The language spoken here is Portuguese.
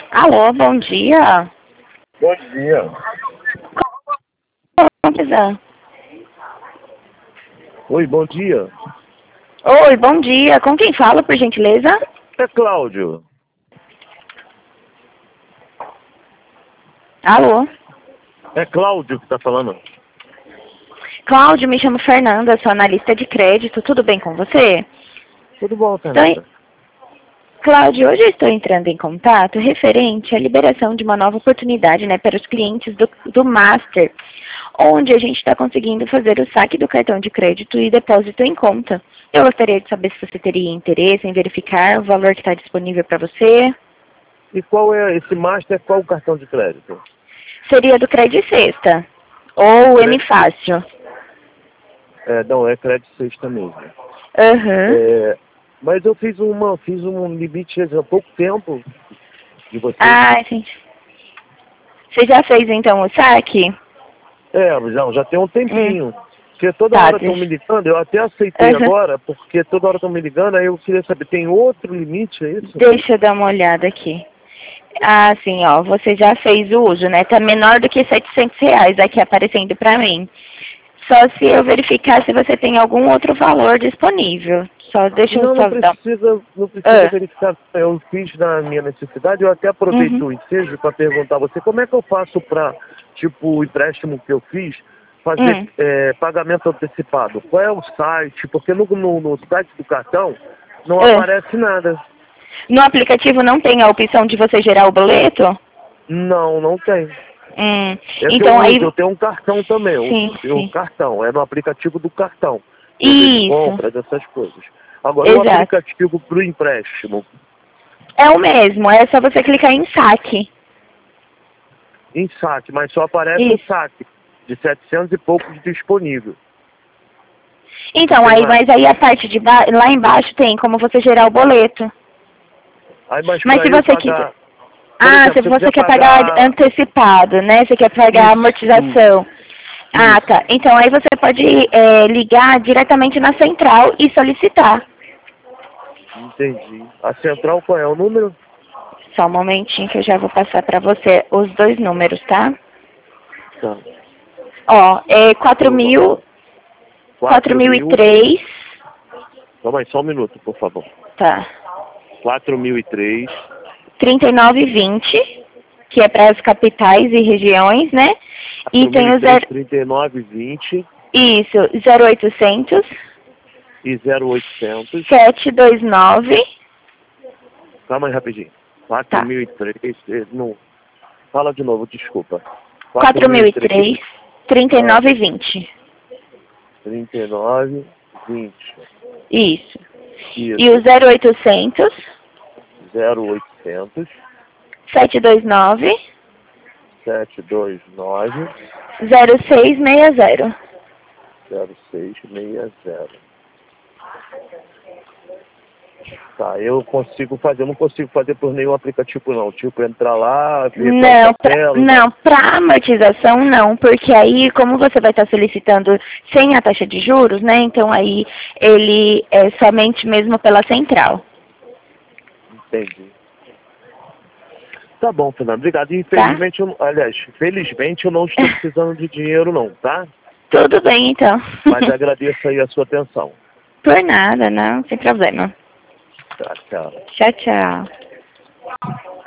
Alô, bom dia. Bom dia. Não precisa. Oi, bom dia. Oi, bom dia. Com quem falo, por gentileza? É Cláudio. Alô? É Cláudio que tá falando. Cláudio, me chamo Fernanda, sou analista de crédito. Tudo bem com você? Tudo bom, Estou Fernanda? Cláudio, hoje eu estou entrando em contato referente à liberação de uma nova oportunidade, para os clientes do Master, onde a gente está conseguindo fazer o saque do cartão de crédito e depósito em conta. Eu gostaria de saber se você teria interesse em verificar o valor que está disponível para você. E qual é esse Master? Qual o cartão de crédito? Seria do Crédito Sexta ou Crédito. M-Fácil. Não, é crédito sexta mesmo. Aham. Mas eu fiz um limite há pouco tempo de vocês. Ah, entendi. Você já fez então o saque? Já tem um tempinho. Porque toda Tá, hora estão me ligando, eu até aceitei agora, porque toda hora estão me ligando, aí eu queria saber, tem outro limite, é isso? Deixa eu dar uma olhada aqui. Ah, sim, ó, você já fez o uso, né? Tá menor do que R$ 700 aqui aparecendo pra mim. Só se eu verificar se você tem algum outro valor disponível. Só deixa eu Não, só dar... não precisa verificar. Eu fiz na minha necessidade, eu até aproveito o ensejo para perguntar a você como é que eu faço para, tipo, o empréstimo que eu fiz, fazer pagamento antecipado. Qual é o site? Porque no site do cartão não aparece nada. No aplicativo não tem a opção de você gerar o boleto? Não tem. Então aí... Eu tenho um cartão também, Sim. cartão, é no aplicativo do cartão. Eu vejo Isso. compras, essas coisas. Agora, o Exato. aplicativo para o empréstimo. É o mesmo, é só você clicar em saque. Em saque, mas só aparece o saque de 700 e poucos disponível. Então, mas aí a parte de lá embaixo tem como você gerar o boleto. Mas se você quiser... se você quer pagar antecipado, né? Você quer pagar amortização. Ah, tá. Então aí você pode ligar diretamente na central e solicitar. Entendi. A central qual é o número? Só um momentinho que eu já vou passar para você os dois números, tá? Tá. Ó, é 4003. Calma aí, só um minuto, por favor. Tá. 4003. 3920, que é para as capitais e regiões, né? E tem o 3920. Isso, 0800. E 0800. 729. Calma aí, rapidinho. 4003. Não. Fala de novo, desculpa. 4003. 3920. 3920. Isso. E o 0800. 0800. 729. 729. 0660. 0660. Tá, eu consigo fazer, eu não consigo fazer por nenhum aplicativo não, tipo entrar lá, não, para amortização não, porque aí como você vai estar solicitando sem a taxa de juros, né, então aí ele é somente mesmo pela central. Entendi. Tá bom, Fernando, obrigado. Infelizmente, felizmente eu não estou precisando de dinheiro não, tá? Tudo bem então. Mas agradeço aí a sua atenção. Por nada, não, sem problema. Tá, tchau. Tchau, tchau.